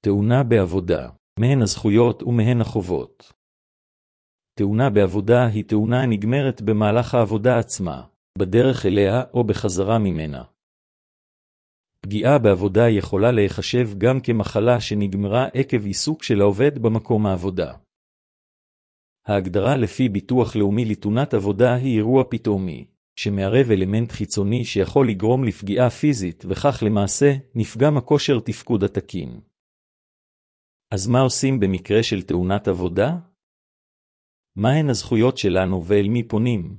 תאונה בעבודה, מהן הזכויות ומהן החובות. תאונה בעבודה היא תאונה הנגמרת במהלך העבודה עצמה, בדרך אליה או בחזרה ממנה. פגיעה בעבודה יכולה להיחשב גם כמחלה שנגמרה עקב עיסוק של העובד במקום העבודה. ההגדרה לפי ביטוח לאומי לתאונת עבודה היא אירוע פתאומי, שמערב אלמנט חיצוני שיכול לגרום לפגיעה פיזית וכך למעשה נפגם הכושר תפקוד התקין. אז מה עושים במקרה של תאונת עבודה? מהן הזכויות שלנו ואל מי פונים?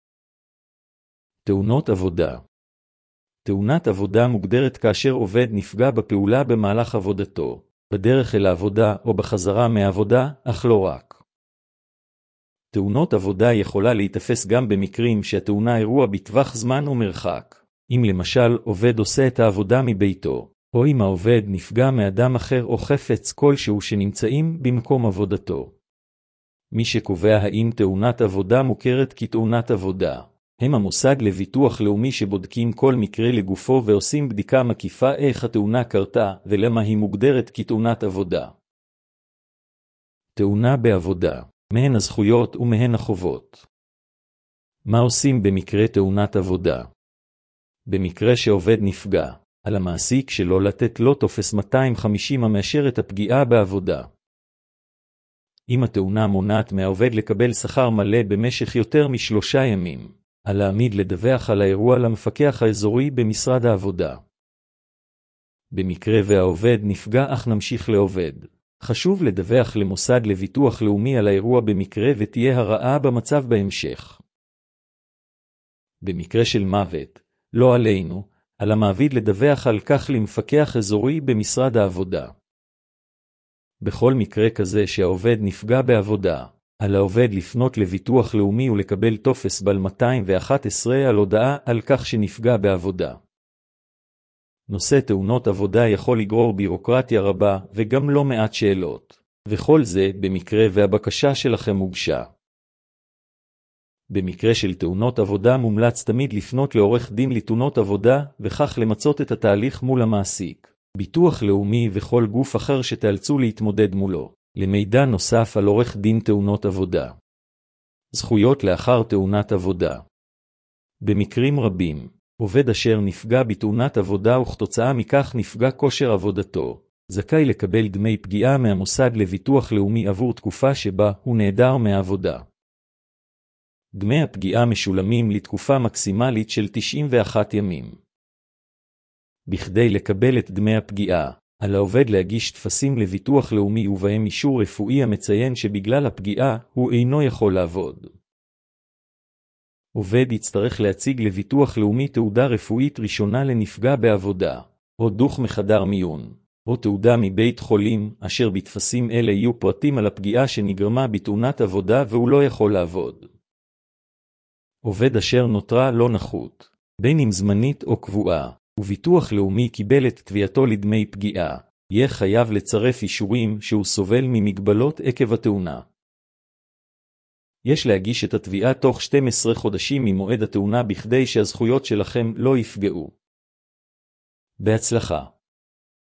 תאונות עבודה. תאונת עבודה מוגדרת כאשר עובד נפגע בפעולה במהלך עבודתו, בדרך אל העבודה או בחזרה מהעבודה, אך לא רק. תאונות עבודה יכולה להתאפס גם במקרים שהתאונה אירוע בטווח זמן ומרחק. אם למשל עובד עושה את העבודה מביתו, או אם העובד נפגע מאדם אחר או חפץ כלשהו שנמצאים במקום עבודתו. מי שקובע האם תאונת עבודה מוכרת כתאונת עבודה, הם המוסד לביטוח לאומי שבודקים כל מקרה לגופו ועושים בדיקה מקיפה איך התאונה קרתה ולמה היא מוגדרת כתאונת עבודה. תאונה בעבודה, מהן הזכויות ומהן החובות. מה עושים במקרה תאונת עבודה? במקרה שעובד נפגע, על המעסיק שלא לתת לו טופס 250 המאשר את הפגיעה בעבודה. אם התאונה מונעת מהעובד לקבל שכר מלא במשך יותר מ3 ימים, על העמיד לדווח על האירוע למפקח האזורי במשרד העבודה. במקרה והעובד נפגע אך נמשיך לעובד, חשוב לדווח למוסד לביטוח לאומי על האירוע במקרה ותהיה הרעה במצב בהמשך. במקרה של מוות, לא עלינו, על המעביד לדווח על כך למפקח אזורי במשרד העבודה. בכל מקרה כזה שהעובד נפגע בעבודה, על העובד לפנות לביטוח לאומי ולקבל טופס בל 211 על הודעה על כך שנפגע בעבודה. נושא תאונות עבודה יכול לגרור בירוקרטיה רבה וגם לא מעט שאלות, וכל זה במקרה והבקשה שלכם הוגשה. במקרה של תאונות עבודה מומלץ תמיד לפנות לעורך דין לתאונות עבודה וכך למצות את התהליך מול המעסיק, ביטוח לאומי וכל גוף אחר שתאלצו להתמודד מולו. למידע נוסף על עורך דין תאונות עבודה. זכויות לאחר תאונת עבודה. במקרים רבים, עובד אשר נפגע בתאונת עבודה וכתוצאה מכך נפגע כושר עבודתו, זכאי לקבל דמי פגיעה מהמוסד לביטוח לאומי עבור תקופה שבה הוא נעדר מהעבודה. דמי הפגיעה משולמים לתקופה מקסימלית של 91 ימים. בכדי לקבל את דמי הפגיעה, על העובד להגיש טפסים לביטוח לאומי ובהם אישור רפואי המציין שבגלל הפגיעה הוא אינו יכול לעבוד. עובד יצטרך להציג לביטוח לאומי תעודה רפואית ראשונה לנפגע בעבודה, או דוח מחדר מיון, או תעודה מבית חולים, אשר בטפסים אלה יהיו פרטים על הפגיעה שנגרמה בתאונת עבודה והוא לא יכול לעבוד. עובד אשר נותרה לא נחות, בין אם זמנית או קבועה, וביטוח לאומי קיבל את תביעתו לדמי פגיעה, יהיה חייב לצרף אישורים שהוא סובל ממגבלות עקב התאונה. יש להגיש את התביעה תוך 12 חודשים ממועד התאונה בכדי שהזכויות שלכם לא יפגעו. בהצלחה.